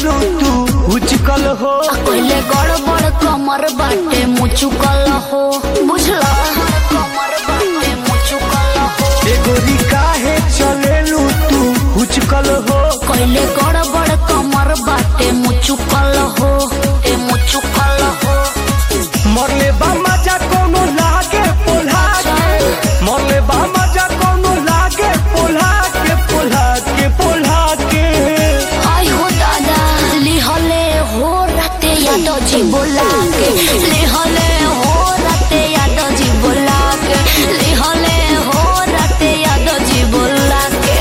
चलेलू तू उचकल हो पहले गड़बड़ कमर बाटे मुचुकल हो बुझला कमर बाटे मुचुकल हो गोरी काहे चलेलू तू उचकल हो पहले गड़बड़ कमर बाटे मुचुकल हो ए मुचुकल हो मरले बा मजा कोनो लागे पोल्हा के मरले बा मजा कोनो लागे पोल्हा के पोल्हा के पोल्हा के आई हो दादा लिहले हो राते याद जी बोला के लिहले हो राते याद जी बोला के लिहले हो राते याद जी बोला के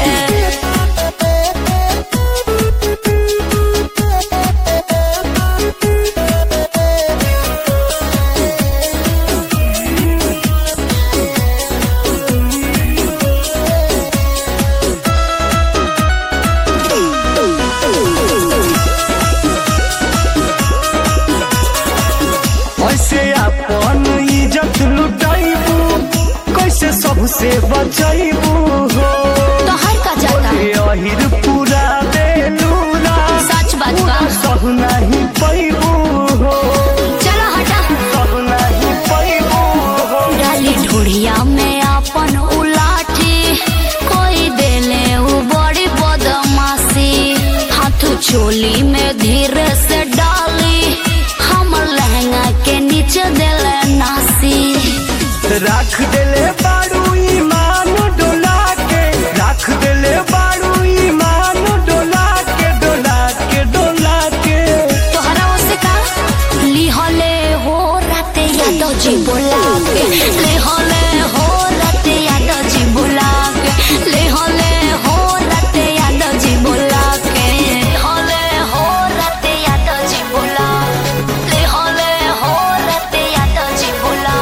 ऐसे अपन इज्जत लुटाइबू कैसे सबसे बचाइबू हो तोहर का जाता अहिर पूरा बेलूरा सच बात बा सब नहीं पैबू हो चलो हटा सब नहीं पैबू हो डाली ढूढ़िया में अपन उलाठी कोई देले उ बड़ी बदमाशी हाथ चोली में धीरे से डाली हम लहंगा के नीचे देले नासी रख देले बारू ईमान डोला के रख देले बारू ईमान डोला के डोला के डोला के तोहरा से का लिहले हो राते याद जी बोला के लिहले हो राते याद जी बोला के लिहले हो राते याद जी बोला के लिहले हो राते याद जी बोला लिहले हो राते याद जी बोला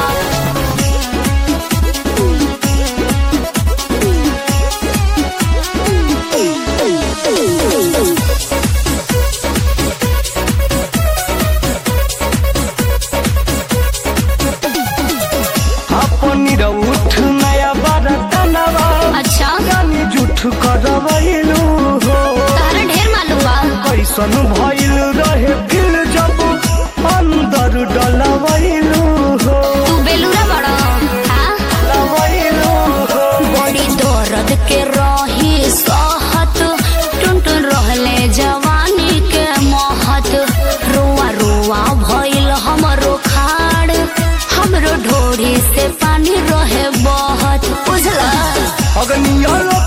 अपनी उठ नया बरतनवा अच्छा रानी जुठ करवैलू हो तारा ढेर मालूम बा कैसन भइल रहे फिर जब अंदर डलवैलू हो तू बेलूरा बड़ा हाँ डलवैलू हो बड़ी दर्द के रही सहत टुनटुन रहले जवानी के महत रुआ रुआ भइल हमरो खाड़ हमरो ढोरी से पानी रहे बहत बुझला अगनिया